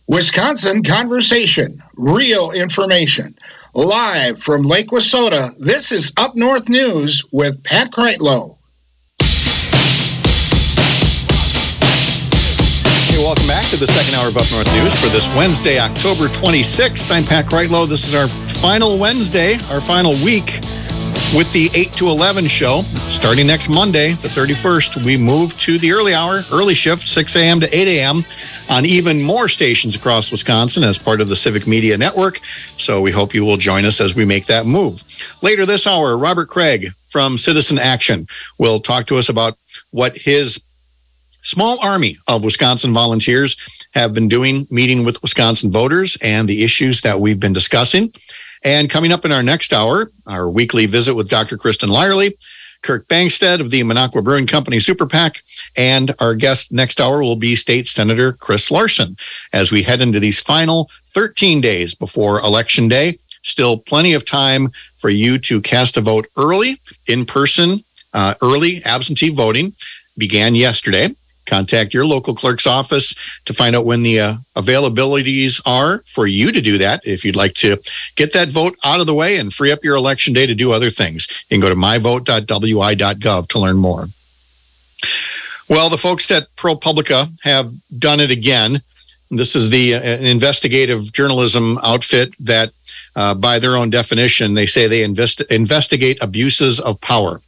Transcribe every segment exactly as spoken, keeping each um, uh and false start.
Wisconsin Conversation, real information. Live from Lake Wissota, this is Up North News with Pat Kreitlow. Hey, welcome back to the second hour of Up North News for this Wednesday, October twenty-sixth. I'm Pat Kreitlow. This is our final Wednesday, our final week with the eight to eleven show. Starting next Monday, the thirty-first, we move to the early hour, early shift, six a.m. to eight a.m. on even more stations across Wisconsin as part of the Civic Media Network. So we hope you will join us as we make that move. Later this hour, Robert Craig from Citizen Action will talk to us about what his small army of Wisconsin volunteers have been doing, meeting with Wisconsin voters and the issues that we've been discussing. And coming up in our next hour, our weekly visit with Doctor Kristen Lyerly, Kirk Bangstead of the Minocqua Brewing Company Super PAC, and our guest next hour will be State Senator Chris Larson as we head into these final thirteen days before Election Day. Still plenty of time for you to cast a vote early, in person, uh, early absentee voting began yesterday. Contact your local clerk's office to find out when the uh, availabilities are for you to do that. If you'd like to get that vote out of the way and free up your election day to do other things, you can go to my vote dot w i dot gov to learn more. Well, the folks at ProPublica have done it again. This is the uh, investigative journalism outfit that, uh, by their own definition, they say they invest- investigate abuses of power.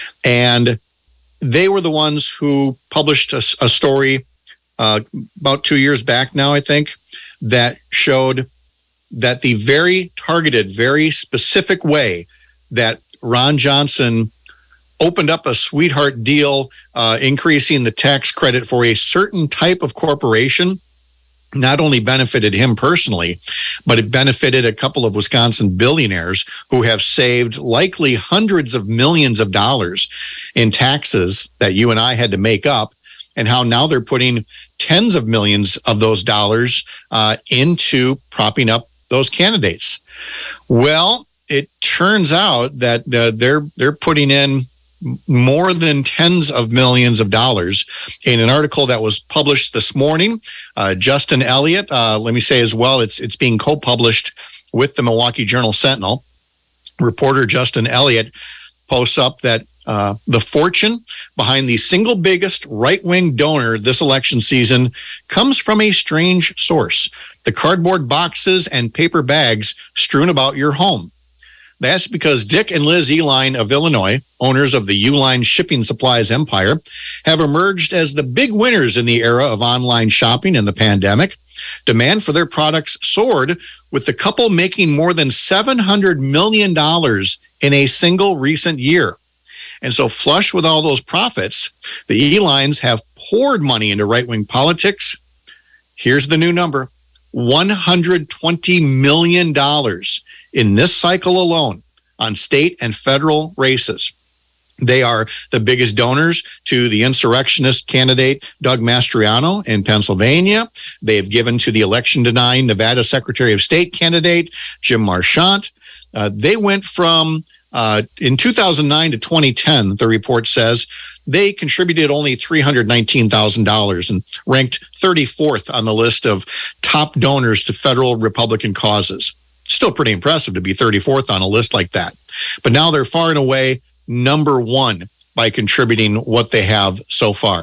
And they were the ones who published a, a story uh, about two years back now, I think, that showed that the very targeted, very specific way that Ron Johnson opened up a sweetheart deal, uh, increasing the tax credit for a certain type of corporation, not only benefited him personally, but it benefited a couple of Wisconsin billionaires who have saved likely hundreds of millions of dollars in taxes that you and I had to make up, and how now they're putting tens of millions of those dollars uh, into propping up those candidates. Well, it turns out that uh, they're they're putting in more than tens of millions of dollars in an article that was published this morning. Uh, Justin Elliott, uh, let me say as well, it's it's being co-published with the Milwaukee Journal Sentinel. Reporter Justin Elliott posts up that uh, the fortune behind the single biggest right-wing donor this election season comes from a strange source: the cardboard boxes and paper bags strewn about your home. That's because Dick and Liz Uihlein of Illinois, owners of the Uihlein Shipping Supplies empire, have emerged as the big winners in the era of online shopping and the pandemic. Demand for their products soared, with the couple making more than seven hundred million dollars in a single recent year. And so, flush with all those profits, the Uihleins have poured money into right-wing politics. Here's the new number: one hundred twenty million dollars in this cycle alone on state and federal races. They are the biggest donors to the insurrectionist candidate Doug Mastriano in Pennsylvania. They have given to the election-denying Nevada Secretary of State candidate Jim Marchant. Uh, they went from, uh, in two thousand nine to twenty ten, the report says, they contributed only three hundred nineteen thousand dollars and ranked thirty-fourth on the list of top donors to federal Republican causes. Still pretty impressive to be thirty-fourth on a list like that. But now they're far and away number one by contributing what they have so far.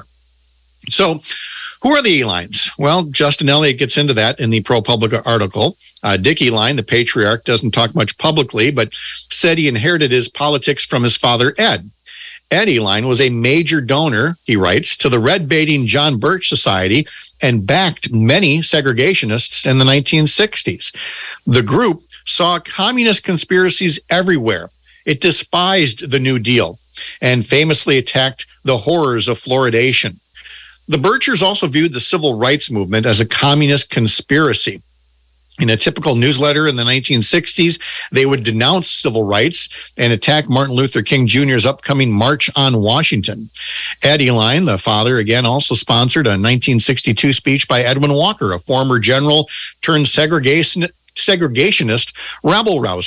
So who are the Uihleins? Well, Justin Elliott gets into that in the ProPublica article. Uh, Dick Uihlein, the patriarch, doesn't talk much publicly, but said he inherited his politics from his father, Ed. Ed Uihlein was a major donor, he writes, to the red-baiting John Birch Society and backed many segregationists in the nineteen sixties. The group saw communist conspiracies everywhere. It despised the New Deal and famously attacked the horrors of fluoridation. The Birchers also viewed the civil rights movement as a communist conspiracy. In a typical newsletter in the nineteen sixties, they would denounce civil rights and attack Martin Luther King Junior's upcoming March on Washington. Ed Uihlein, the father, again, also sponsored a nineteen sixty-two speech by Edwin Walker, a former general turned segregation, segregationist rabble-rouser.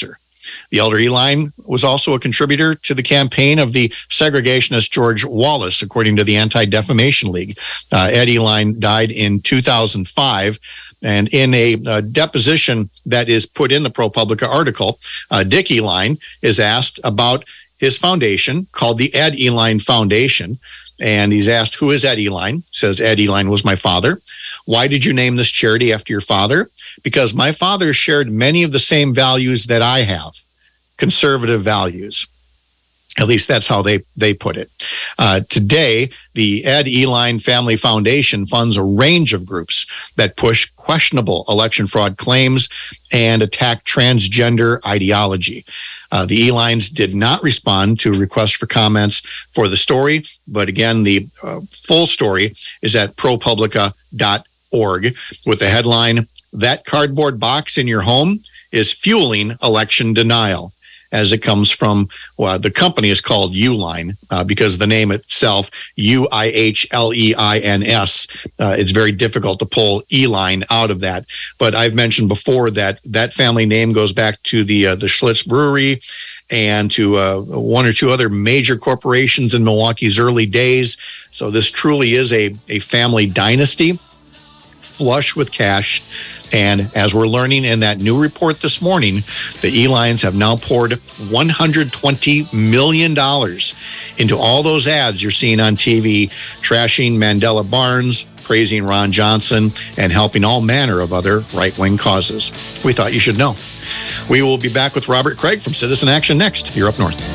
The elder Uihlein was also a contributor to the campaign of the segregationist George Wallace, according to the Anti-Defamation League. Uh, Ed Uihlein died in two thousand five. And in a uh, deposition that is put in the ProPublica article, uh, Dick Uihlein is asked about his foundation called the Ed Uihlein Foundation. And he's asked, who is Ed Uihlein? Says, Ed Uihlein was my father. Why did you name this charity after your father? Because my father shared many of the same values that I have, conservative values. At least that's how they, they put it. Uh, today, the Ed Uihlein Family Foundation funds a range of groups that push questionable election fraud claims and attack transgender ideology. Uh, the Uihleins did not respond to requests for comments for the story, but again, the uh, full story is at ProPublica dot org with the headline, "That cardboard box in your home is fueling election denial," as it comes from, well, the company is called Uihlein uh, because the name itself, U I H L E I N S, uh, it's very difficult to pull Uihlein out of that. But I've mentioned before that that family name goes back to the uh, the Schlitz Brewery and to uh, one or two other major corporations in Milwaukee's early days. So this truly is a, a family dynasty, flush with cash. And as we're learning in that new report this morning, the Uihleins have now poured one hundred twenty million dollars into all those ads you're seeing on T V, trashing Mandela Barnes, praising Ron Johnson, and helping all manner of other right-wing causes. We thought you should know. We will be back with Robert Craig from Citizen Action next, here up north.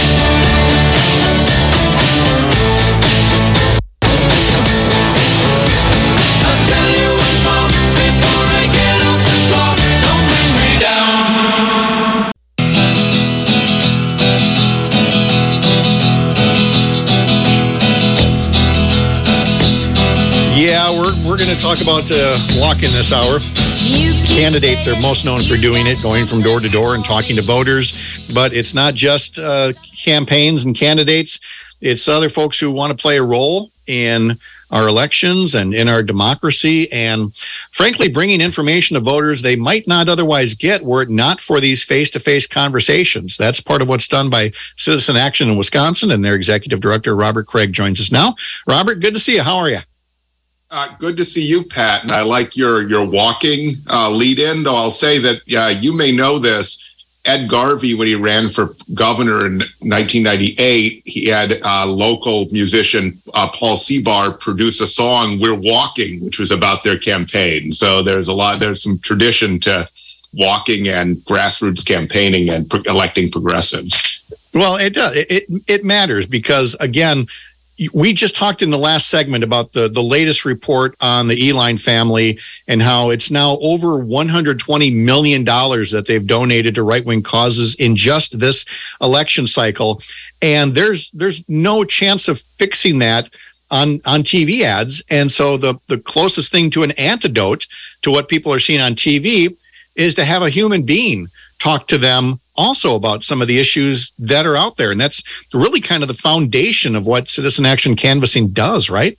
Yeah, we're we're going to talk about uh, walking this hour. Candidates are most known for doing it, going from door to door and talking to voters. But it's not just uh, campaigns and candidates. It's other folks who want to play a role in our elections and in our democracy. And frankly, bringing information to voters they might not otherwise get were it not for these face-to-face conversations. That's part of what's done by Citizen Action in Wisconsin. And their executive director, Robert Craig, joins us now. Robert, good to see you. How are you? Uh, good to see you, Pat. And I like your your walking uh, lead in, though I'll say that uh, you may know this. Ed Garvey, when he ran for governor in nineteen ninety-eight, he had uh, local musician uh, Paul Seabar produce a song, "We're Walking," which was about their campaign. So there's a lot, there's some tradition to walking and grassroots campaigning and pro- electing progressives. Well, it does. It, it, it matters because, again, we just talked in the last segment about the, the latest report on the Uihlein family and how it's now over one hundred twenty million dollars that they've donated to right-wing causes in just this election cycle. And there's there's no chance of fixing that on, on T V ads. And so the, the closest thing to an antidote to what people are seeing on T V is to have a human being talk to them also about some of the issues that are out there. And that's really kind of the foundation of what Citizen Action Canvassing does, right?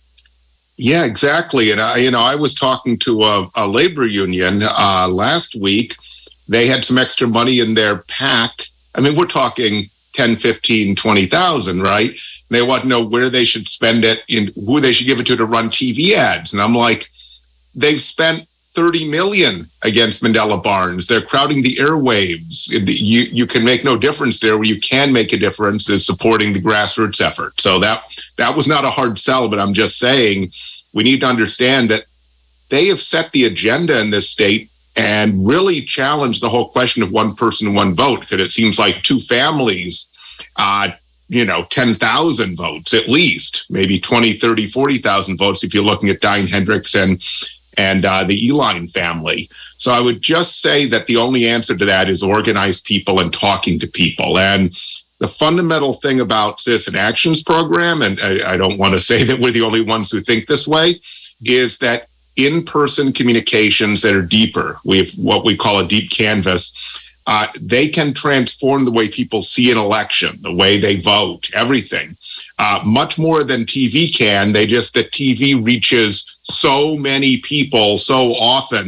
Yeah, exactly. And I, you know, I was talking to a, a labor union uh, last week. They had some extra money in their PAC. I mean, we're talking ten, fifteen, twenty thousand, right? And they want to know where they should spend it and who they should give it to to run T V ads. And I'm like, they've spent thirty million against Mandela Barnes. They're crowding the airwaves. You you can make no difference there. Where you can make a difference is supporting the grassroots effort. So that that was not a hard sell, but I'm just saying we need to understand that they have set the agenda in this state and really challenged the whole question of one person, one vote, because it seems like two families, uh, you know, ten thousand votes at least, maybe twenty, thirty, forty thousand votes if you're looking at Diane Hendricks and and uh, the Uihlein family. So I would just say that the only answer to that is organized people and talking to people. And the fundamental thing about Citizen Action's program, and I, I don't want to say that we're the only ones who think this way, is that in-person communications that are deeper, we have what we call a deep canvas, uh, they can transform the way people see an election, the way they vote, everything. Uh, much more than T V can. They just, the T V reaches so many people so often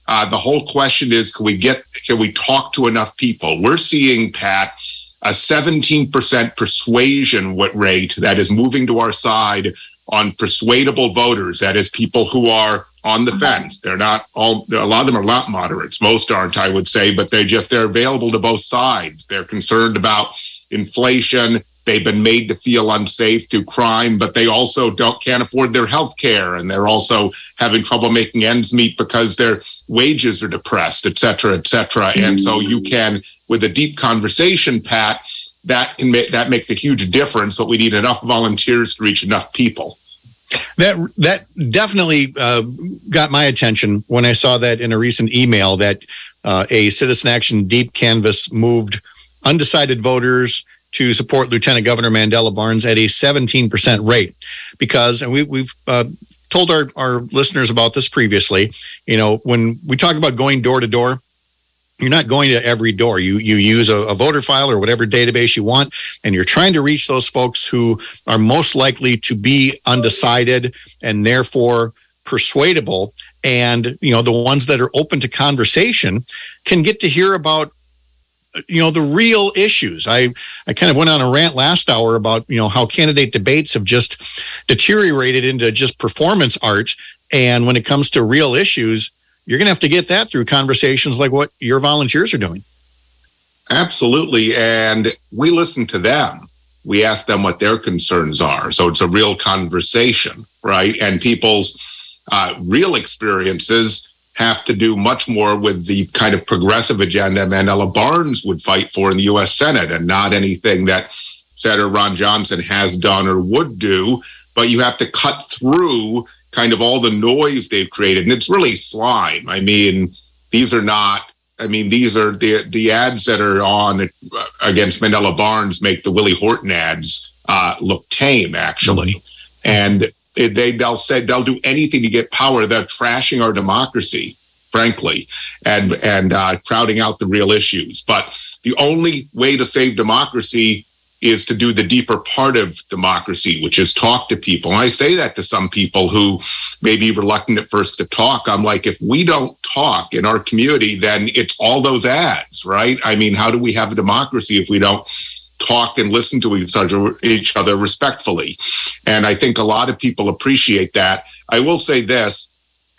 Uh, the whole question is, can we get, can we talk to enough people? We're seeing, Pat, a seventeen percent persuasion rate that is moving to our side on persuadable voters. That is people who are on the fence. They're not all, a lot of them are not moderates. Most aren't, I would say, but they just, they're available to both sides. They're concerned about inflation. They've been made to feel unsafe through crime, but they also don't can't afford their health care, and they're also having trouble making ends meet because their wages are depressed, et cetera, et cetera. Mm. And so you can, with a deep conversation, Pat, that can make that makes a huge difference. But we need enough volunteers to reach enough people. That that definitely uh, got my attention when I saw that in a recent email that uh, a Citizen Action Deep Canvass moved undecided voters to support Lieutenant Governor Mandela Barnes at a seventeen percent rate. Because, and we, we've uh, told our, our listeners about this previously, you know, when we talk about going door to door, you're not going to every door. You you use a, a voter file or whatever database you want, and you're trying to reach those folks who are most likely to be undecided and therefore persuadable. And, you know, the ones that are open to conversation can get to hear about, you know, the real issues. I, I kind of went on a rant last hour about, you know, how candidate debates have just deteriorated into just performance art. And when it comes to real issues, you're going to have to get that through conversations like what your volunteers are doing. Absolutely. And we listen to them. We ask them what their concerns are. So it's a real conversation, right? And people's uh, real experiences have to do much more with the kind of progressive agenda Mandela Barnes would fight for in the U S Senate, and not anything that Senator Ron Johnson has done or would do. But you have to cut through kind of all the noise they've created. And it's really slime. I mean, these are not, I mean, these are the the ads that are on against Mandela Barnes make the Willie Horton ads uh, look tame, actually. Mm-hmm. And it, they, they'll say they'll do anything to get power. They're trashing our democracy, frankly, and, and uh, crowding out the real issues. But the only way to save democracy is to do the deeper part of democracy, which is talk to people. And I say that to some people who may be reluctant at first to talk. I'm like, if we don't talk in our community, then it's all those ads, right? I mean, how do we have a democracy if we don't talk and listen to each other, each other respectfully? And I think a lot of people appreciate that. I will say this,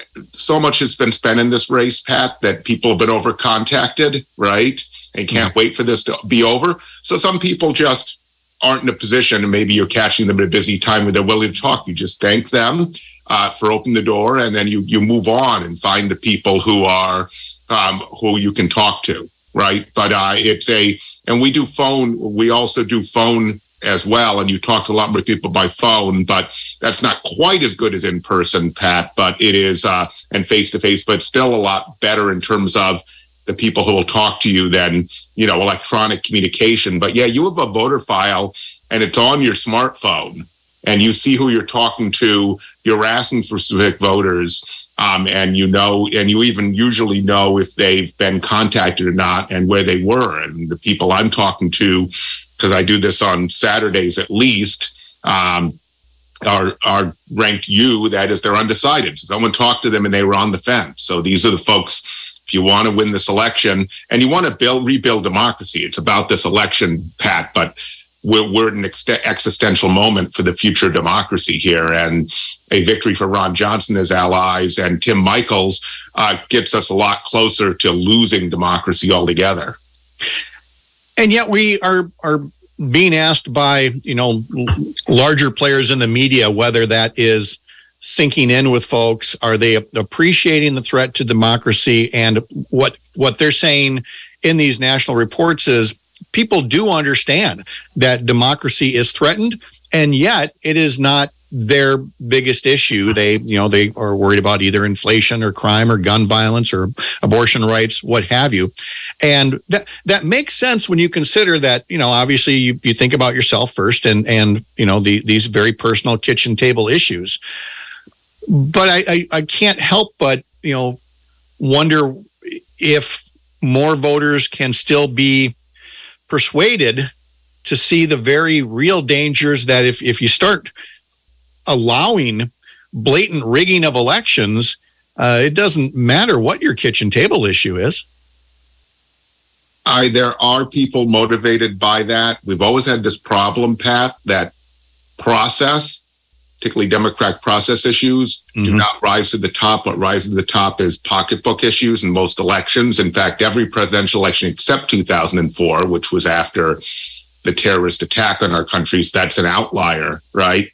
so much has been spent in this race, Pat, that people have been over contacted, right? And can't wait for this to be over. So some people just aren't in a position, and maybe you're catching them at a busy time where they're willing to talk. You just thank them uh, for opening the door, and then you you move on and find the people who are um, who you can talk to, right? But uh, it's a, and we do phone. We also do phone as well, and you talk to a lot more people by phone, but that's not quite as good as in person, Pat. But it is, uh, and face to face, but still a lot better in terms of the people who will talk to you than, you know, electronic communication. But yeah, you have a voter file and it's on your smartphone and you see who you're talking to. You're asking for civic voters, um, and you know, and you even usually know if they've been contacted or not and where they were. And the people I'm talking to, because I do this on Saturdays at least, um, are are ranked U, that is, they're undecided. So someone talked to them and they were on the fence. So these are the folks. If you want to win this election and you want to build, rebuild democracy, it's about this election, Pat, but we're, we're at an ex- existential moment for the future of democracy here. And a victory for Ron Johnson and his allies and Tim Michels uh, gets us a lot closer to losing democracy altogether. And yet we are, are being asked by, you know, larger players in the media, whether that is sinking in with folks, are they appreciating the threat to democracy? And what what they're saying in these national reports is people do understand that democracy is threatened, and yet it is not their biggest issue. They, you know, they are worried about either inflation or crime or gun violence or abortion rights, what have you. And that that makes sense when you consider that, you know, obviously you, you think about yourself first and, and you know, the, these very personal kitchen table issues. But I, I, I can't help but, you know, wonder if more voters can still be persuaded to see the very real dangers that if, if you start allowing blatant rigging of elections, uh, it doesn't matter what your kitchen table issue is. I, there are people motivated by that. We've always had this problem, Pat, that process, particularly Democratic process issues, mm-hmm. do not rise to the top. What rises to the top is pocketbook issues in most elections. In fact, every presidential election except two thousand four, which was after the terrorist attack on our country, so that's an outlier, right?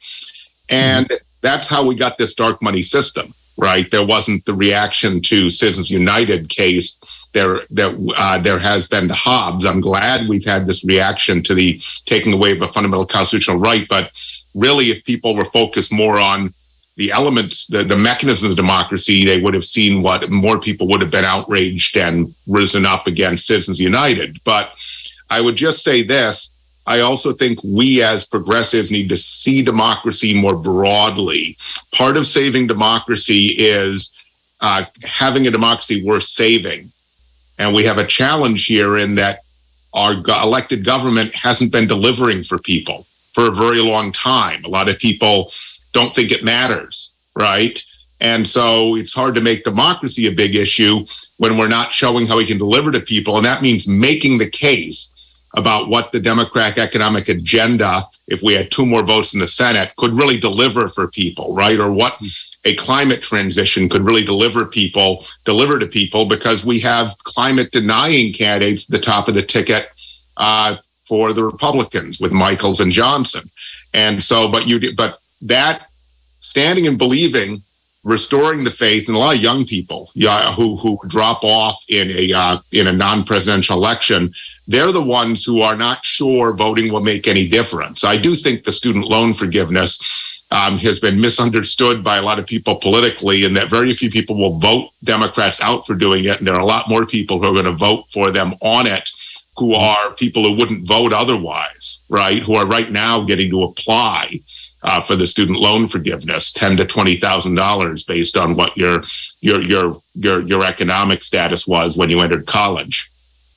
And mm-hmm. that's how we got this dark money system, right? There wasn't the reaction to Citizens United case. There, there, uh, there has been to Hobbs. I'm glad we've had this reaction to the taking away of a fundamental constitutional right. But really, if people were focused more on the elements, the, the mechanism of democracy, they would have seen what more people would have been outraged and risen up against Citizens United. But I would just say this. I also think we as progressives need to see democracy more broadly. Part of saving democracy is uh, having a democracy worth saving. And we have a challenge here in that our go- elected government hasn't been delivering for people for a very long time. A lot of people don't think it matters, right? And so it's hard to make democracy a big issue when we're not showing how we can deliver to people. And that means making the case about what the Democratic economic agenda, if we had two more votes in the Senate, could really deliver for people, right? Or what a climate transition could really deliver people, deliver to people, because we have climate denying candidates at the top of the ticket uh, for the Republicans with Michaels and Johnson. And so, but you, but that standing and believing, restoring the faith, and a lot of young people yeah, who who drop off in a uh, in a non-presidential election, they're the ones who are not sure voting will make any difference. I do think the student loan forgiveness um, has been misunderstood by a lot of people politically, and that very few people will vote Democrats out for doing it. And there are a lot more people who are going to vote for them on it, who are people who wouldn't vote otherwise, right? Who are right now getting to apply uh, for the student loan forgiveness, ten to twenty thousand dollars, based on what your your your your your economic status was when you entered college.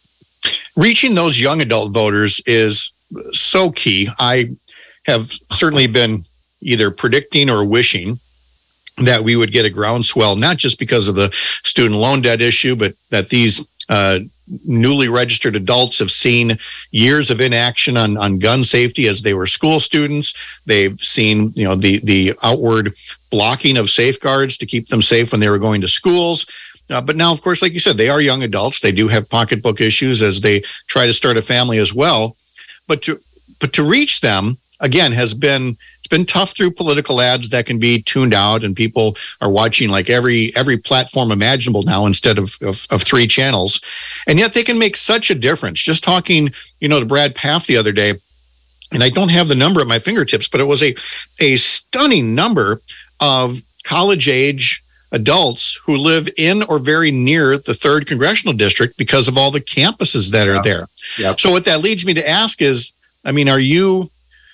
Reaching those young adult voters is so key. I have certainly been either predicting or wishing that we would get a groundswell, not just because of the student loan debt issue, but that these uh, newly registered adults have seen years of inaction on, on gun safety as they were school students. They've seen, you know, the, the outward blocking of safeguards to keep them safe when they were going to schools. Uh, but now, of course, like you said, they are young adults. They do have pocketbook issues as they try to start a family as well. But to but to reach them, again, has been it's been tough through political ads that can be tuned out, and people are watching like every every platform imaginable now instead of, of, of three channels. And yet they can make such a difference. Just talking, you know, to Brad Pfaff the other day, and I don't have the number at my fingertips, but it was a a stunning number of college-age adults who live in or very near the third congressional district because of all the campuses that are there. Yep. So what that leads me to ask is, I mean, are you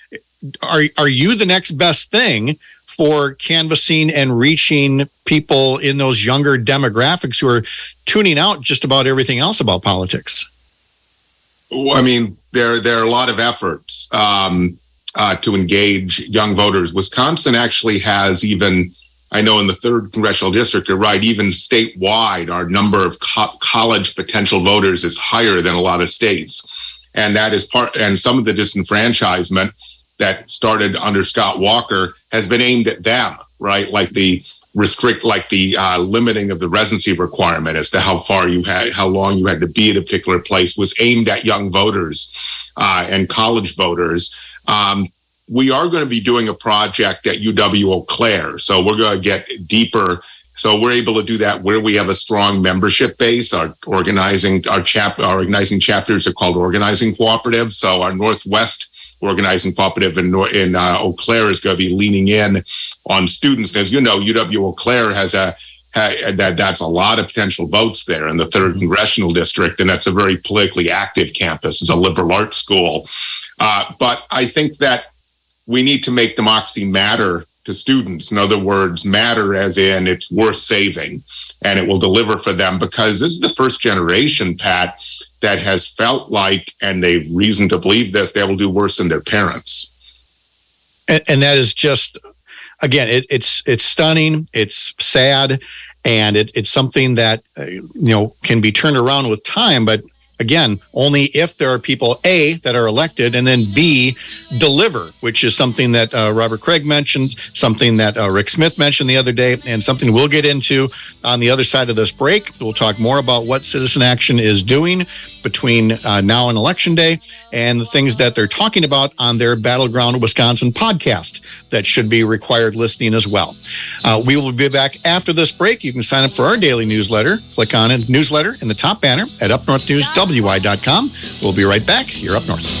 are are you the next best thing for canvassing and reaching people in those younger demographics who are tuning out just about everything else about politics? Well, I mean, there there are a lot of efforts um, uh, to engage young voters. Wisconsin actually has even, I know in the third congressional district, you're right, even statewide, our number of co- college potential voters is higher than a lot of states. And that is part, and some of the disenfranchisement that started under Scott Walker has been aimed at them, right? Like the restrict, like the uh, limiting of the residency requirement as to how far you had, how long you had to be at a particular place was aimed at young voters uh, and college voters. Um, We are going to be doing a project at U W Eau Claire. So we're going to get deeper. So we're able to do that where we have a strong membership base. Our organizing, our chap, our organizing chapters are called organizing cooperatives. So our Northwest organizing cooperative in, in uh, Eau Claire is going to be leaning in on students. As you know, U W Eau Claire has a, ha, that that's a lot of potential votes there in the third congressional district. And that's a very politically active campus. It's a liberal arts school. Uh, but I think that we need to make democracy matter to students. In other words, matter as in it's worth saving and it will deliver for them, because this is the first generation, Pat, that has felt like, and they've reason to believe this, they will do worse than their parents. And, and that is just, again, it, it's it's stunning, it's sad, And it, it's something that, uh, you know, can be turned around with time, but again, only if there are people, A, that are elected, and then B, deliver, which is something that uh, Robert Craig mentioned, something that uh, Rick Smith mentioned the other day, and something we'll get into on the other side of this break. We'll talk more about what Citizen Action is doing between uh, now and Election Day and the things that they're talking about on their Battleground Wisconsin podcast that should be required listening as well. Uh, we will be back after this break. You can sign up for our daily newsletter. Click on it, newsletter in the top banner at Up North News W I dot com. We'll be right back. You're Up North.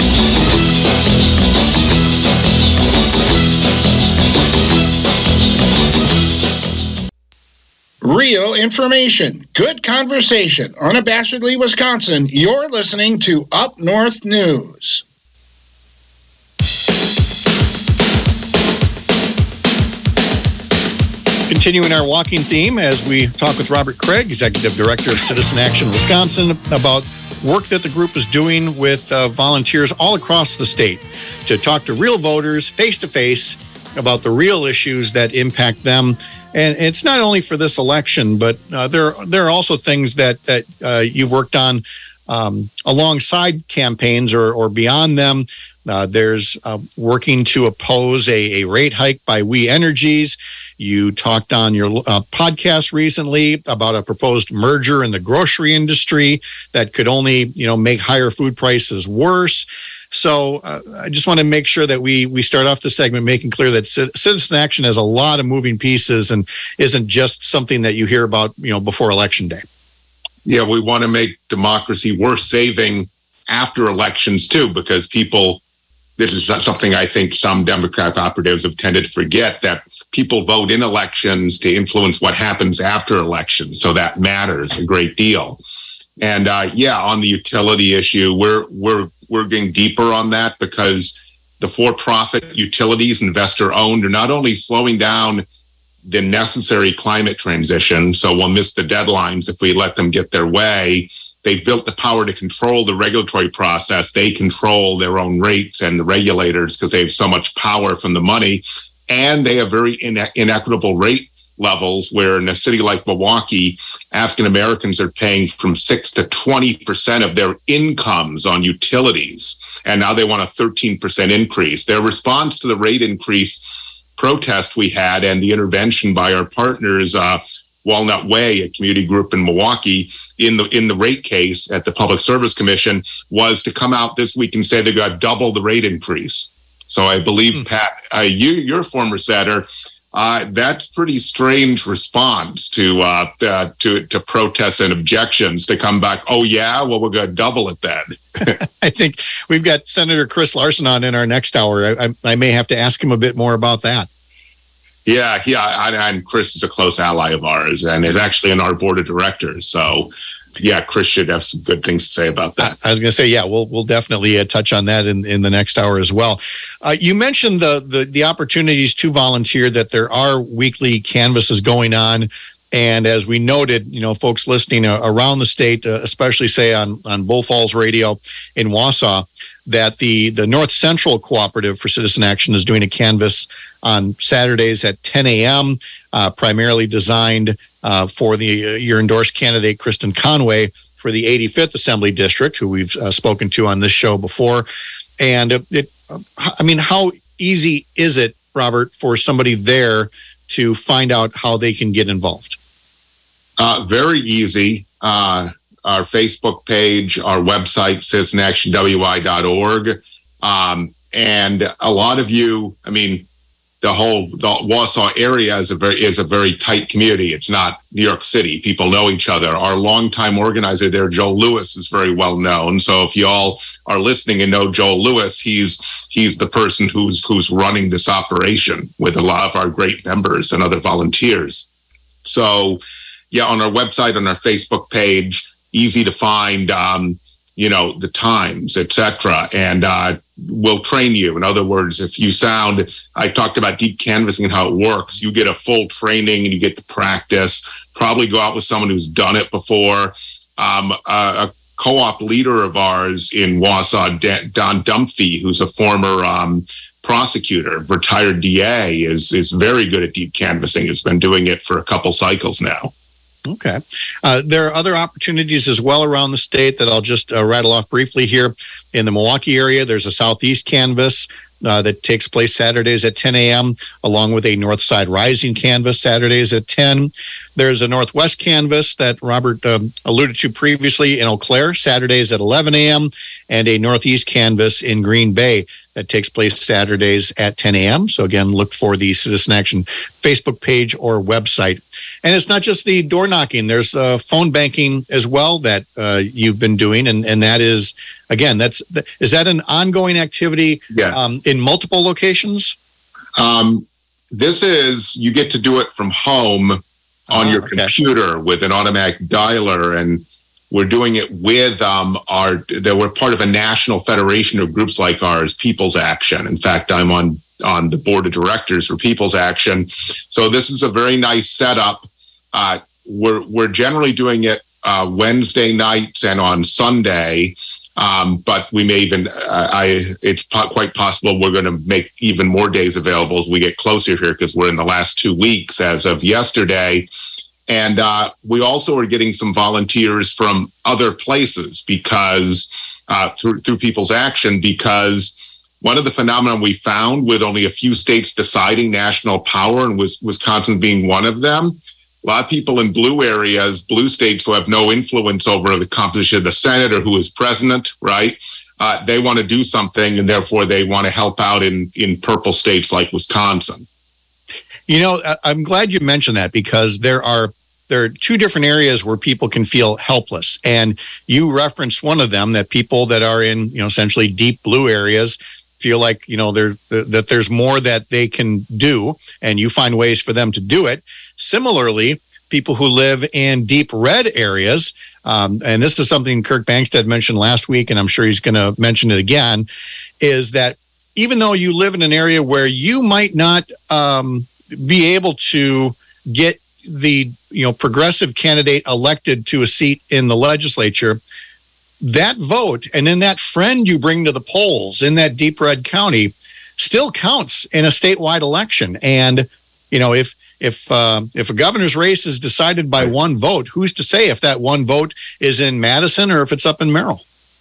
Real information, good conversation, unabashedly Wisconsin. You're listening to Up North News. Continuing our walking theme as we talk with Robert Craig, Executive Director of Citizen Action Wisconsin, about work that the group is doing with uh, volunteers all across the state to talk to real voters face-to-face about the real issues that impact them. And it's not only for this election, but uh, there, there are also things that, that uh, you've worked on um, alongside campaigns or, or beyond them. Uh, there's uh, working to oppose a, a rate hike by We Energies. You talked on your uh, podcast recently about a proposed merger in the grocery industry that could only, you know, make higher food prices worse. So uh, I just want to make sure that we we start off the segment making clear that C- Citizen Action has a lot of moving pieces and isn't just something that you hear about, you know, before Election Day. Yeah, we want to make democracy worth saving after elections too, because people, this is something I think some Democrat operatives have tended to forget, that people vote in elections to influence what happens after elections. So that matters a great deal. And uh, yeah, on the utility issue, we're we're we're getting deeper on that because the for-profit utilities, investor-owned, are not only slowing down the necessary climate transition, so we'll miss the deadlines if we let them get their way. They've built the power to control the regulatory process. They control their own rates and the regulators because they have so much power from the money. And they have very ine- inequitable rate levels where in a city like Milwaukee, African Americans are paying from six to twenty percent of their incomes on utilities. And now they want a thirteen percent increase. Their response to the rate increase protest we had and the intervention by our partners, uh, Walnut Way, a community group in Milwaukee, in the in the rate case at the Public Service Commission, was to come out this week and say they got double the rate increase. So I believe, mm. Pat, uh, you, you're a former senator. Uh, that's pretty strange response to uh, uh, to to protests and objections to come back. Oh yeah, well we're going to double it then. I think we've got Senator Chris Larson on in our next hour. I, I, I may have to ask him a bit more about that. Yeah, yeah, and Chris is a close ally of ours and is actually in our board of directors. So, yeah, Chris should have some good things to say about that. I was going to say, yeah, we'll we'll definitely uh, touch on that in, in the next hour as well. Uh, you mentioned the, the the opportunities to volunteer, that there are weekly canvases going on. And as we noted, you know, folks listening uh, around the state, uh, especially say on, on Bull Falls Radio in Wausau, that the, the North Central Cooperative for Citizen Action is doing a canvass on Saturdays at ten a.m., uh, primarily designed uh, for the uh, your endorsed candidate, Kristen Conway, for the eighty-fifth Assembly District, who we've uh, spoken to on this show before. And it, it, I mean, how easy is it, Robert, for somebody there to find out how they can get involved? Uh, very easy. Uh, our Facebook page, our website, citizen action w i dot org. Um, and a lot of you, I mean, the whole the Wausau area is a very is a very tight community. It's not New York City. People know each other. Our longtime organizer there, Joel Lewis, is very well known. So if you all are listening and know Joel Lewis, he's he's the person who's who's running this operation with a lot of our great members and other volunteers. So yeah, on our website, on our Facebook page, easy to find, um, you know, the times, et cetera. And uh, we'll train you. In other words, if you sound, I talked about deep canvassing and how it works. You get a full training and you get to practice. Probably go out with someone who's done it before. Um, a, a co-op leader of ours in Wausau, Don Dumphy, who's a former um, prosecutor, retired D A, is is very good at deep canvassing. Has been doing it for a couple cycles now. Okay. Uh, there are other opportunities as well around the state that I'll just uh, rattle off briefly here. In the Milwaukee area, there's a Southeast Canvass uh, that takes place Saturdays at ten a.m., along with a Northside Rising Canvass Saturdays at ten. There's a Northwest Canvass that Robert um, alluded to previously in Eau Claire, Saturdays at eleven a.m., and a Northeast Canvass in Green Bay that takes place Saturdays at ten a.m. So again, look for the Citizen Action Facebook page or website. And it's not just the door knocking. There's uh, phone banking as well that uh, you've been doing. And, and that is, again, that's is that an ongoing activity yeah. um, in multiple locations? Um, this is, you get to do it from home on oh, your okay. computer with an automatic dialer. And we're doing it with um, our, that we're part of a national federation of groups like ours, People's Action. In fact, I'm on, on the board of directors for People's Action. So this is a very nice setup. Uh, we're, we're generally doing it uh, Wednesday nights and on Sunday. Um, but we may even, uh, I, it's po- quite possible we're going to make even more days available as we get closer here, because we're in the last two weeks as of yesterday. And uh, we also are getting some volunteers from other places because uh, through, through People's Action, because one of the phenomena we found with only a few states deciding national power, and was Wisconsin being one of them, a lot of people in blue areas, blue states who have no influence over the composition of the Senate or who is president, right? Uh, they want to do something, and therefore they want to help out in, in purple states like Wisconsin. You know, I'm glad you mentioned that, because there are there are two different areas where people can feel helpless. And you referenced one of them, that people that are in, you know, essentially deep blue areas feel like, you know, there's, that there's more that they can do, and you find ways for them to do it. Similarly, people who live in deep red areas, um, and this is something Kirk Bangstad mentioned last week, and I'm sure he's going to mention it again, is that even though you live in an area where you might not um, be able to get the, you know, progressive candidate elected to a seat in the legislature, that vote and then that friend you bring to the polls in that deep red county still counts in a statewide election. And, you know, if if uh, if a governor's race is decided by one vote, who's to say if that one vote is in Madison or if it's up in Merrill?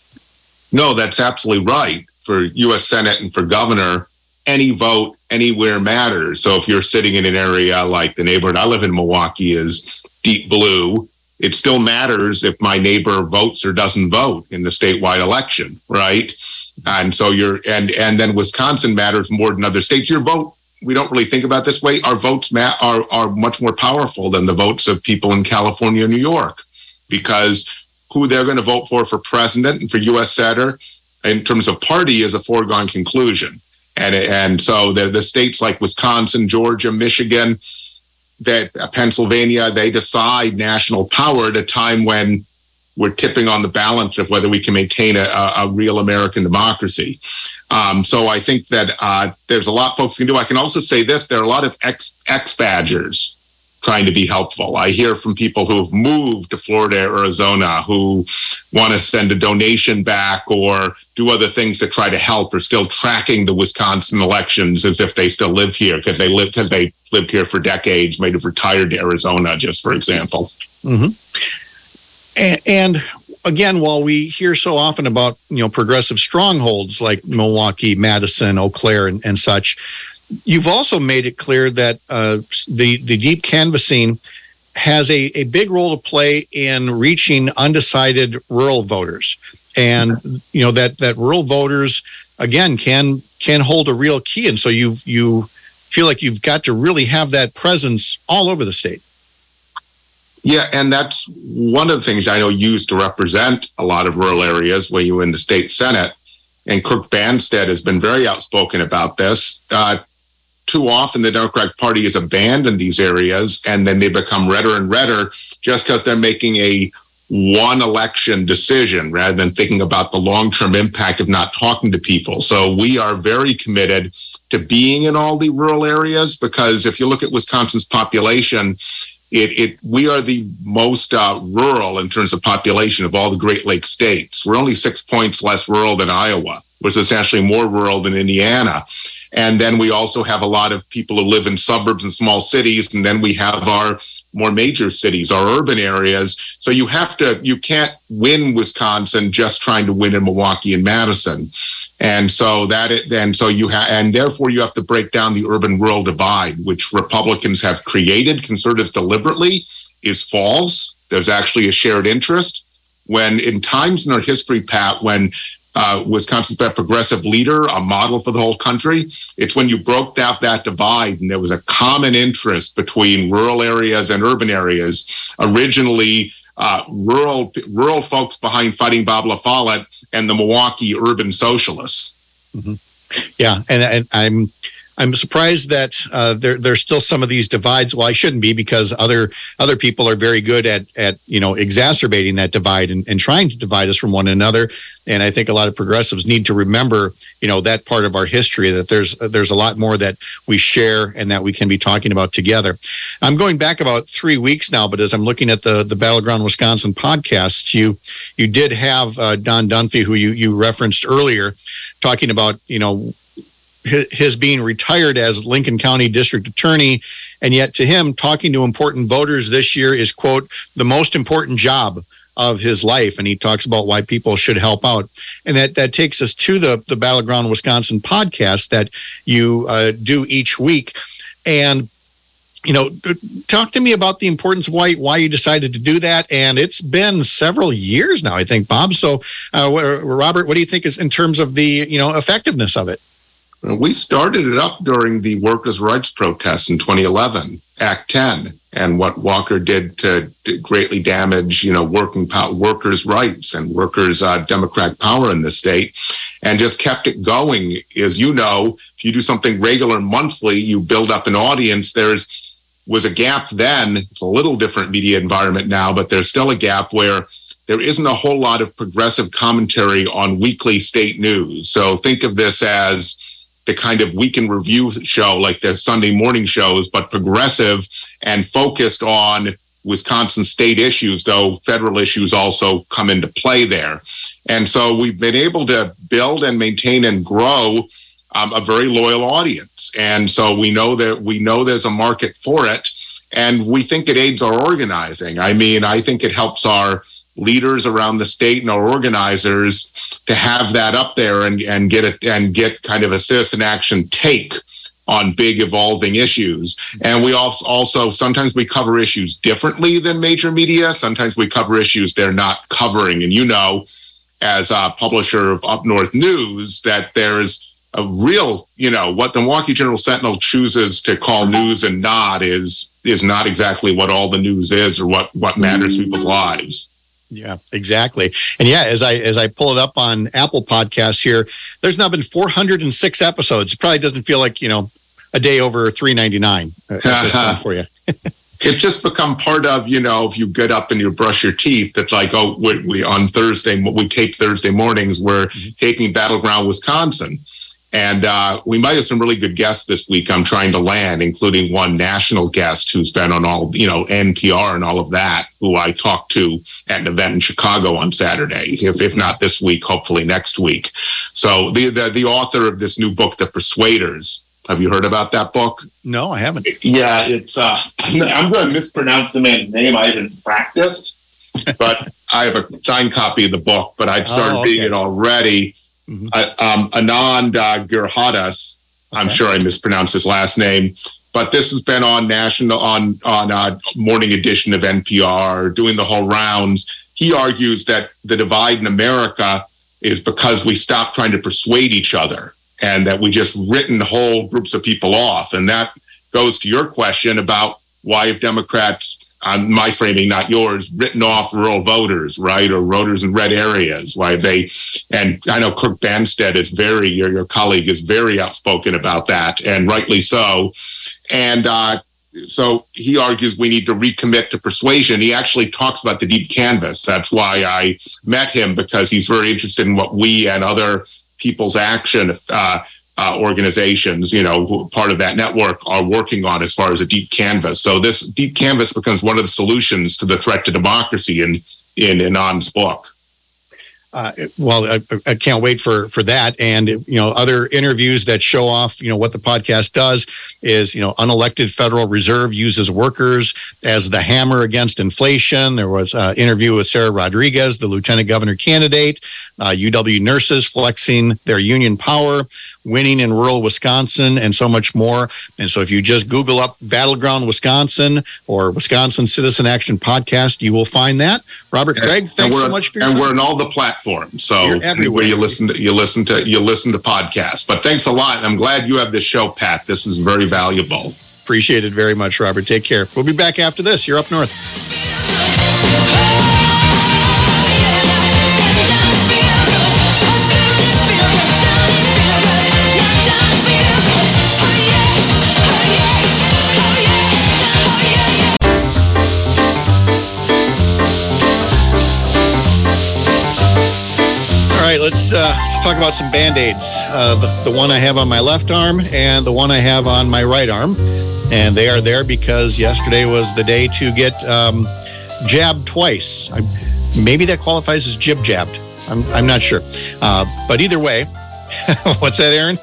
No, that's absolutely right. For U S Senate and for governor, any vote anywhere matters. So if you're sitting in an area like the neighborhood I live in, Milwaukee, is deep blue, it still matters if my neighbor votes or doesn't vote in the statewide election, right? And so you're, and and then Wisconsin matters more than other states. Your vote, we don't really think about this way. Our votes ma- are are much more powerful than the votes of people in California, New York, because who they're going to vote for for president and for U S senator in terms of party is a foregone conclusion. And and so the, the states like Wisconsin, Georgia, Michigan, that uh, Pennsylvania, they decide national power at a time when we're tipping on the balance of whether we can maintain a, a, a real American democracy. Um, so I think that uh, there's a lot folks can do. I can also say this, there are a lot of ex, ex-badgers trying to be helpful. I hear from people who've moved to Florida, Arizona, who want to send a donation back or do other things to try to help, or still tracking the Wisconsin elections as if they still live here because they live because they lived here for decades, might have retired to Arizona, just for example. Mm-hmm. And, and again, while we hear so often about, you know, progressive strongholds like Milwaukee, Madison, Eau Claire, and, and such, you've also made it clear that uh, the the deep canvassing has a, a big role to play in reaching undecided rural voters, and you know that that rural voters again can can hold a real key, and so you you feel like you've got to really have that presence all over the state. Yeah, and that's one of the things I know you used to represent a lot of rural areas when you were in the state Senate, and Kirk Bangstad has been very outspoken about this. Uh, Too often the Democratic Party has abandoned these areas, and then they become redder and redder just because they're making a one election decision rather than thinking about the long-term impact of not talking to people. So we are very committed to being in all the rural areas, because if you look at Wisconsin's population, it, it we are the most uh, rural in terms of population of all the Great Lakes states. We're only six points less rural than Iowa, which is actually more rural than Indiana. And then we also have a lot of people who live in suburbs and small cities. And then we have our more major cities, our urban areas. So you have to, you can't win Wisconsin just trying to win in Milwaukee and Madison. And so that, it, and so you have, and therefore you have to break down the urban-rural divide, which Republicans have created, conservatives deliberately, is false. There's actually a shared interest. When in times in our history, Pat, when uh, Wisconsin's been a progressive leader, a model for the whole country, it's when you broke out that divide and there was a common interest between rural areas and urban areas. Originally, uh, rural rural folks behind Fighting Bob LaFollette and the Milwaukee urban socialists. Mm-hmm. Yeah, and, and I'm I'm surprised that uh, there there's still some of these divides. Well, I shouldn't be, because other other people are very good at at you know exacerbating that divide and, and trying to divide us from one another. And I think a lot of progressives need to remember, you know, that part of our history, that there's there's a lot more that we share and that we can be talking about together. I'm going back about three weeks now, but as I'm looking at the the Battleground Wisconsin podcasts, you you did have uh, Don Dunphy, who you you referenced earlier, talking about you know. his being retired as Lincoln County District Attorney, and yet to him, talking to important voters this year is, quote, the most important job of his life. And he talks about why people should help out. And that, that takes us to the, the Battleground Wisconsin podcast that you uh, do each week. And, you know, talk to me about the importance of why, why you decided to do that. And it's been several years now, I think, Bob. So, uh, Robert, what do you think is in terms of the, you know, effectiveness of it? We started it up during the workers' rights protests in twenty eleven, Act ten, and what Walker did to greatly damage, you know, working pow- workers' rights and workers' uh, democratic power in the state, and just kept it going. As you know, if you do something regular monthly, you build up an audience. There's was a gap then. It's a little different media environment now, but there's still a gap where there isn't a whole lot of progressive commentary on weekly state news. So think of this as the kind of week in review show, like the Sunday morning shows, but progressive and focused on Wisconsin state issues, though federal issues also come into play there. And so we've been able to build and maintain and grow um, a very loyal audience. And so we know that we know there's a market for it, and we think it aids our organizing. I mean, I think it helps our leaders around the state and our organizers to have that up there and, and get it and get kind of a citizen action take on big evolving issues. And we also, also sometimes we cover issues differently than major media. Sometimes we cover issues they're not covering. And you know, as a publisher of Up North News, that there's a real, you know, what the Milwaukee Journal Sentinel chooses to call news and not is is not exactly what all the news is or what, what matters to people's lives. Yeah, exactly. And yeah, as I as I pull it up on Apple Podcasts here, there's now been four hundred six episodes. It probably doesn't feel like, you know, a day over three ninety-nine at this point for you. It's just become part of, you know, if you get up and you brush your teeth, it's like, oh, we, we on Thursday, we tape Thursday mornings, we're mm-hmm. taping Battleground Wisconsin. And uh, we might have some really good guests this week I'm trying to land, including one national guest who's been on all, you know, N P R and all of that, who I talked to at an event in Chicago on Saturday, if if not this week, hopefully next week. So the the, the author of this new book, The Persuaders, have you heard about that book? No, I haven't. Yeah, it's, uh, I'm going to mispronounce the man's name. I haven't practiced, but I have a signed copy of the book, but I've started oh, okay. reading it already. Mm-hmm. Uh, um, Anand uh, Girhadas, okay. I'm sure I mispronounced his last name, but this has been on national, on on uh, morning edition of N P R, doing the whole rounds. He argues that the divide in America is because we stopped trying to persuade each other and that we just written whole groups of people off. And that goes to your question about why have Democrats, on my framing, not yours, written off rural voters, right, or voters in red areas. Why they, and I know Kirk Banstead is very, your, your colleague is very outspoken about that, and rightly so. And uh, so he argues we need to recommit to persuasion. He actually talks about the deep canvas. That's why I met him, because he's very interested in what we and other People's Action uh, Uh, organizations, you know, who part of that network are working on as far as a deep canvas. So this deep canvas becomes one of the solutions to the threat to democracy in in Anand's book. Uh, well, I, I can't wait for, for that. And, you know, other interviews that show off, you know, what the podcast does is, you know, unelected Federal Reserve uses workers as the hammer against inflation. There was an interview with Sarah Rodriguez, the lieutenant governor candidate, uh, U W nurses flexing their union power, winning in rural Wisconsin, and so much more. And so if you just Google up Battleground Wisconsin or Wisconsin Citizen Action Podcast, you will find that. Robert and, Craig, thanks so much for your and time. we're in all the platforms. So everywhere you listen to you listen to you listen to podcasts. But thanks a lot. And I'm glad you have this show, Pat. This is very valuable. Appreciate it very much, Robert. Take care. We'll be back after this. You're Up North. All right, let's uh, let's talk about some Band-Aids. Uh, the, the one I have on my left arm and the one I have on my right arm. And they are there because yesterday was the day to get um, jabbed twice. I, maybe that qualifies as jib jabbed. I'm, I'm not sure. Uh, but either way, what's that, Aaron?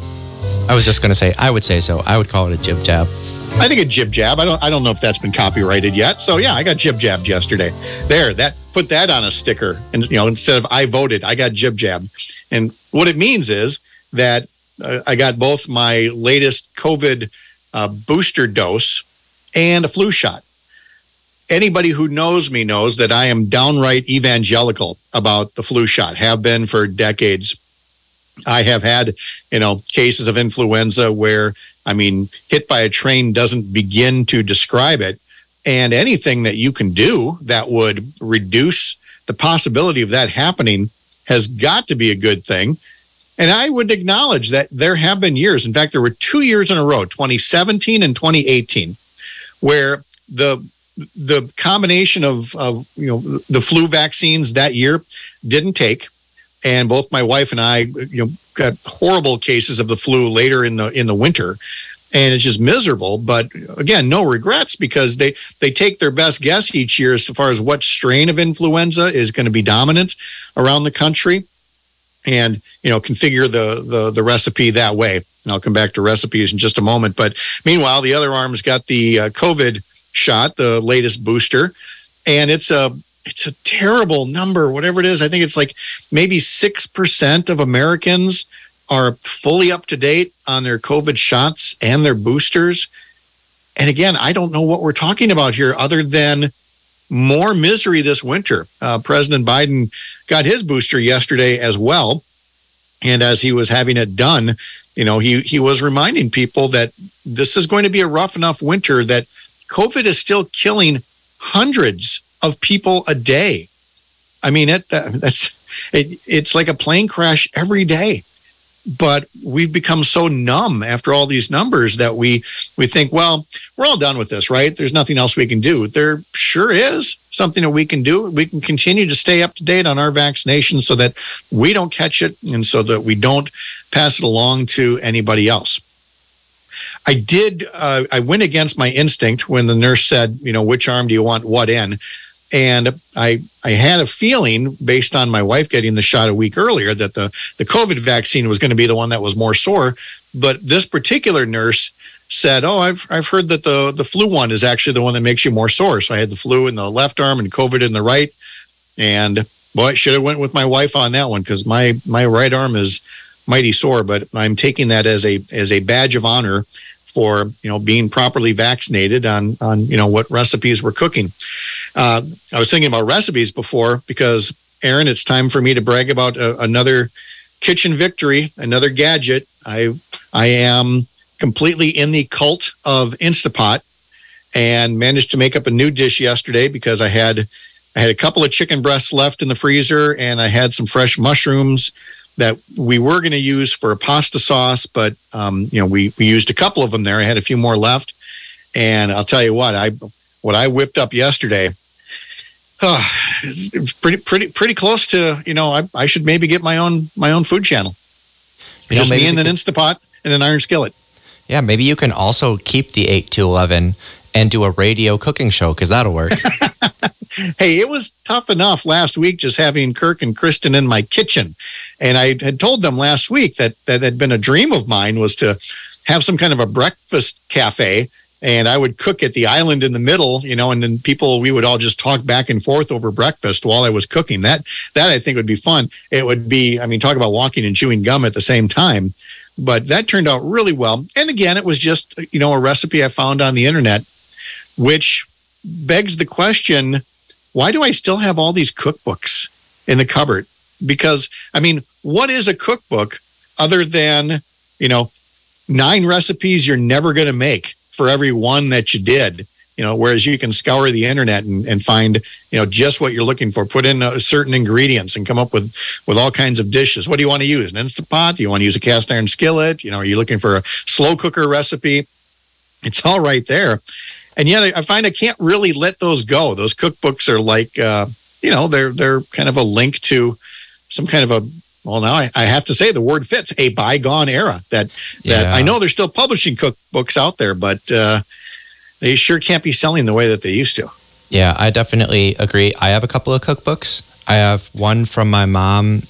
I was just going to say, I would say so. I would call it a jib jab. I think a jib jab. I don't I don't know if that's been copyrighted yet. So yeah, I got jib jabbed yesterday. There, that put that on a sticker. And you know, instead of I voted, I got jib jabbed. And what it means is that uh, I got both my latest COVID uh, booster dose and a flu shot. Anybody who knows me knows that I am downright evangelical about the flu shot, have been for decades. I have had, you know, cases of influenza where, I mean, hit by a train doesn't begin to describe it. And anything that you can do that would reduce the possibility of that happening has got to be a good thing. And I would acknowledge that there have been years, in fact, there were two years in a row, twenty seventeen and twenty eighteen, where the the combination of, of you know, the flu vaccines that year didn't take. And both my wife and I, you know, got horrible cases of the flu later in the in the winter, and it's just miserable. But again, no regrets because they they take their best guess each year as far as what strain of influenza is going to be dominant around the country, and you know, configure the the the recipe that way. And I'll come back to recipes in just a moment. But meanwhile, the other arm's got the uh, COVID shot, the latest booster, and it's a It's a terrible number, whatever it is. I think it's like maybe six percent of Americans are fully up to date on their COVID shots and their boosters. And again, I don't know what we're talking about here other than more misery this winter. Uh, President Biden got his booster yesterday as well. And as he was having it done, you know, he, he was reminding people that this is going to be a rough enough winter that COVID is still killing hundreds of people a day. I mean, it, that's it, it's like a plane crash every day. But we've become so numb after all these numbers that we we think, well, we're all done with this, right? There's nothing else we can do. There sure is something that we can do. We can continue to stay up to date on our vaccinations so that we don't catch it and so that we don't pass it along to anybody else. I did, uh, I went against my instinct when the nurse said, you know, which arm do you want what in? And I I had a feeling, based on my wife getting the shot a week earlier, that the, the COVID vaccine was going to be the one that was more sore. But this particular nurse said, oh, I've I've heard that the, the flu one is actually the one that makes you more sore. So I had the flu in the left arm and COVID in the right. And boy, I should have went with my wife on that one because my, my right arm is mighty sore. But I'm taking that as a as a badge of honor for, you know, being properly vaccinated on, on, you know, what recipes we're cooking. Uh, I was thinking about recipes before because, Aaron, it's time for me to brag about a, another kitchen victory, another gadget. I I am completely in the cult of Instapot and managed to make up a new dish yesterday because I had I had a couple of chicken breasts left in the freezer and I had some fresh mushrooms that we were going to use for a pasta sauce, but um, you know, we we used a couple of them there. I had a few more left, and I'll tell you what I what I whipped up yesterday. Uh, it was pretty pretty pretty close to, you know, I, I should maybe get my own my own food channel. You Just know, me and an Instapot and an iron skillet. Yeah, maybe you can also keep the eight to eleven and do a radio cooking show because that'll work. Hey, it was tough enough last week just having Kirk and Kristen in my kitchen. And I had told them last week that that had been a dream of mine was to have some kind of a breakfast cafe. And I would cook at the island in the middle, you know, and then people, we would all just talk back and forth over breakfast while I was cooking. That, that I think would be fun. It would be, I mean, talk about walking and chewing gum at the same time. But that turned out really well. And again, it was just, you know, a recipe I found on the internet, which begs the question, why do I still have all these cookbooks in the cupboard? Because, I mean, what is a cookbook other than, you know, nine recipes you're never going to make for every one that you did, you know, whereas you can scour the internet and, and find, you know, just what you're looking for, put in uh, certain ingredients and come up with, with all kinds of dishes. What do you want to use? An Instant Pot? Do you want to use a cast iron skillet? You know, are you looking for a slow cooker recipe? It's all right there. And yet I, I find I can't really let those go. Those cookbooks are like, uh, you know, they're, they're kind of a link to some kind of a, well, now I, I have to say the word fits, a bygone era that, that Yeah. I know they're still publishing cookbooks out there, but uh, they sure can't be selling the way that they used to. Yeah, I definitely agree. I have a couple of cookbooks. I have one from my mom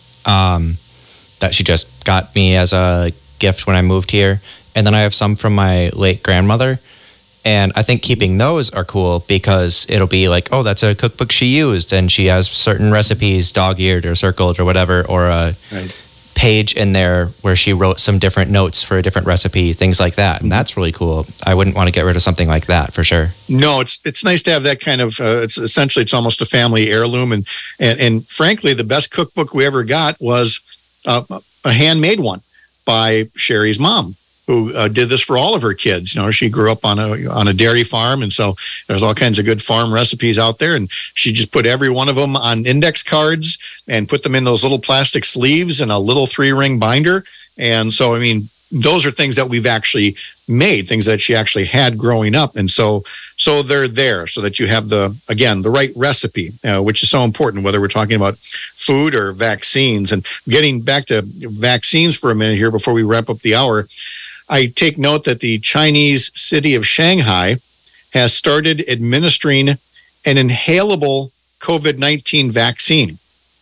um, that she just got me as a gift when I moved here. And then I have some from my late grandmother. And I think keeping those are cool because it'll be like, oh, that's a cookbook she used. And she has certain recipes dog-eared or circled or whatever, or a Right. page in there where she wrote some different notes for a different recipe, things like that. And that's really cool. I wouldn't want to get rid of something like that for sure. No, it's it's nice to have that kind of. Uh, it's essentially it's almost a family heirloom, and and and frankly, the best cookbook we ever got was uh, a handmade one by Sherry's mom, who uh, did this for all of her kids. You know, she grew up on a on a dairy farm, and so there's all kinds of good farm recipes out there. And she just put every one of them on index cards and put them in those little plastic sleeves and a little three ring binder. And so, I mean, those are things that we've actually made, things that she actually had growing up. And so, so they're there so that you have the, again, the right recipe, uh, which is so important, whether we're talking about food or vaccines. And getting back to vaccines for a minute here before we wrap up the hour, I take note that the Chinese city of Shanghai has started administering an inhalable COVID nineteen vaccine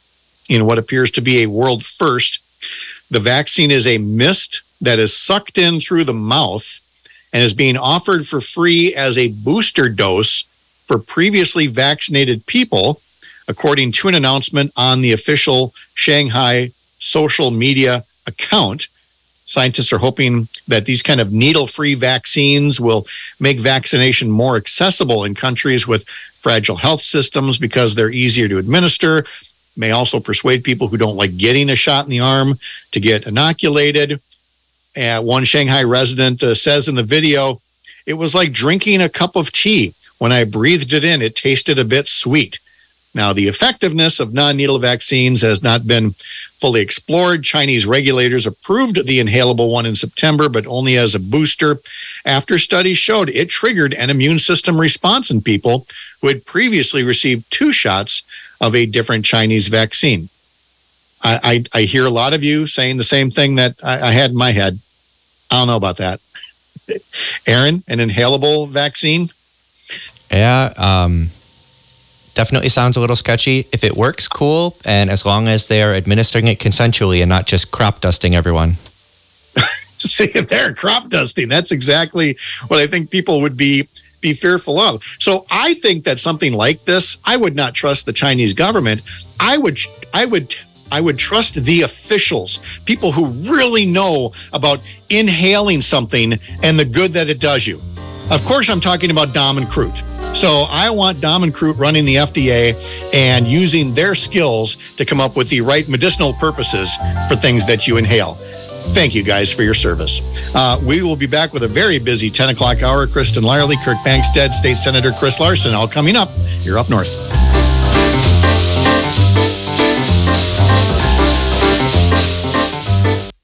in what appears to be a world first. The vaccine is a mist that is sucked in through the mouth and is being offered for free as a booster dose for previously vaccinated people, according to an announcement on the official Shanghai social media account. Scientists are hoping that these kind of needle-free vaccines will make vaccination more accessible in countries with fragile health systems because they're easier to administer. May also persuade people who don't like getting a shot in the arm to get inoculated. Uh, one Shanghai resident uh, says in the video, it was like drinking a cup of tea. When I breathed it in, it tasted a bit sweet. Now, the effectiveness of non-needle vaccines has not been fully explored. Chinese regulators approved the inhalable one in September, but only as a booster after studies showed it triggered an immune system response in people who had previously received two shots of a different Chinese vaccine. I, I, I hear a lot of you saying the same thing that I, I had in my head. I don't know about that. Aaron, an inhalable vaccine? Yeah, um, definitely sounds a little sketchy. If it works, cool. And as long as they are administering it consensually and not just crop dusting everyone. See, they're crop dusting. That's exactly what I think people would be be fearful of. So I think that something like this, I would not trust the Chinese government. I would, I would, I would trust the officials, people who really know about inhaling something and the good that it does you. Of course, I'm talking about Dom and Crute. So I want Dom and Crute running the F D A and using their skills to come up with the right medicinal purposes for things that you inhale. Thank you guys for your service. Uh, we will be back with a very busy ten o'clock hour. Kristen Lyerly, Kirk Bangstead, State Senator Chris Larson, all coming up here up north.